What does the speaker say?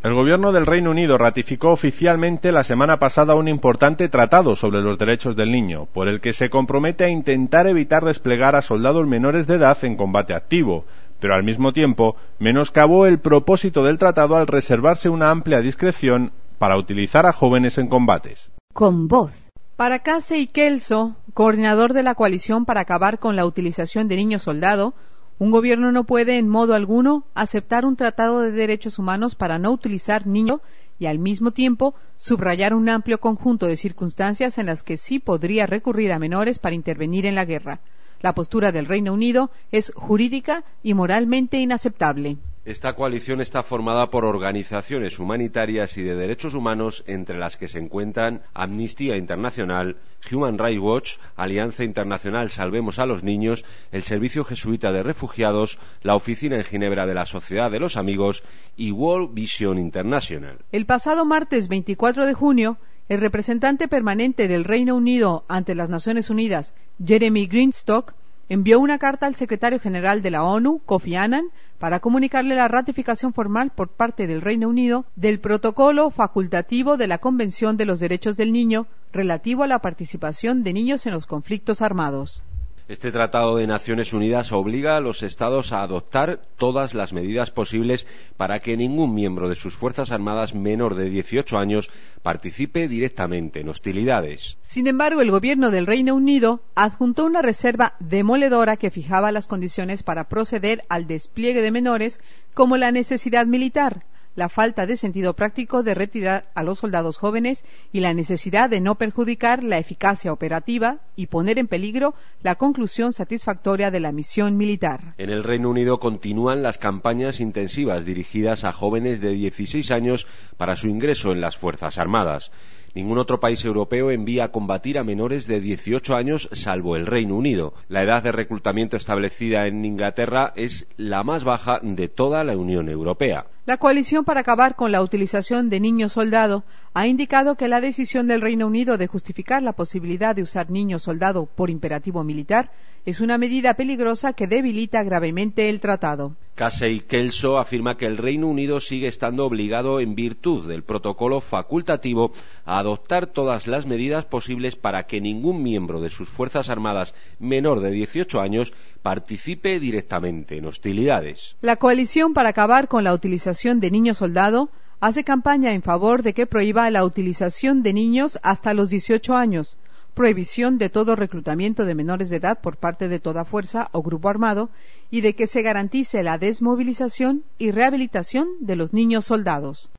El gobierno del Reino Unido ratificó oficialmente la semana pasada un importante tratado sobre los derechos del niño, por el que se compromete a intentar evitar desplegar a soldados menores de edad en combate activo, pero al mismo tiempo menoscabó el propósito del tratado al reservarse una amplia discreción para utilizar a jóvenes en combates. Con voz. Para Casey Kelso, coordinador de la coalición para acabar con la utilización de niños soldado, un gobierno no puede en modo alguno aceptar un tratado de derechos humanos para no utilizar niños y al mismo tiempo subrayar un amplio conjunto de circunstancias en las que sí podría recurrir a menores para intervenir en la guerra. La postura del Reino Unido es jurídica y moralmente inaceptable. Esta coalición está formada por organizaciones humanitarias y de derechos humanos, entre las que se encuentran Amnistía Internacional, Human Rights Watch, Alianza Internacional Salvemos a los Niños, el Servicio Jesuita de Refugiados, la Oficina en Ginebra de la Sociedad de los Amigos y World Vision International. El pasado martes 24 de junio, el representante permanente del Reino Unido ante las Naciones Unidas, Jeremy Greenstock, envió una carta al secretario general de la ONU, Kofi Annan, para comunicarle la ratificación formal por parte del Reino Unido del protocolo facultativo de la Convención de los Derechos del Niño relativo a la participación de niños en los conflictos armados. Este Tratado de Naciones Unidas obliga a los Estados a adoptar todas las medidas posibles para que ningún miembro de sus Fuerzas Armadas menor de 18 años participe directamente en hostilidades. Sin embargo, el gobierno del Reino Unido adjuntó una reserva demoledora que fijaba las condiciones para proceder al despliegue de menores, como la necesidad militar, la falta de sentido práctico de retirar a los soldados jóvenes y la necesidad de no perjudicar la eficacia operativa y poner en peligro la conclusión satisfactoria de la misión militar. En el Reino Unido continúan las campañas intensivas dirigidas a jóvenes de 16 años para su ingreso en las Fuerzas Armadas. Ningún otro país europeo envía a combatir a menores de 18 años salvo el Reino Unido. La edad de reclutamiento establecida en Inglaterra es la más baja de toda la Unión Europea. La coalición para acabar con la utilización de niños soldado ha indicado que la decisión del Reino Unido de justificar la posibilidad de usar niños soldado por imperativo militar es una medida peligrosa que debilita gravemente el tratado. Casey Kelso afirma que el Reino Unido sigue estando obligado en virtud del protocolo facultativo a adoptar todas las medidas posibles para que ningún miembro de sus Fuerzas Armadas menor de 18 años participe directamente en hostilidades. La coalición para acabar con la utilización de niños soldado hace campaña en favor de que prohíba la utilización de niños hasta los 18 años, prohibición de todo reclutamiento de menores de edad por parte de toda fuerza o grupo armado y de que se garantice la desmovilización y rehabilitación de los niños soldados.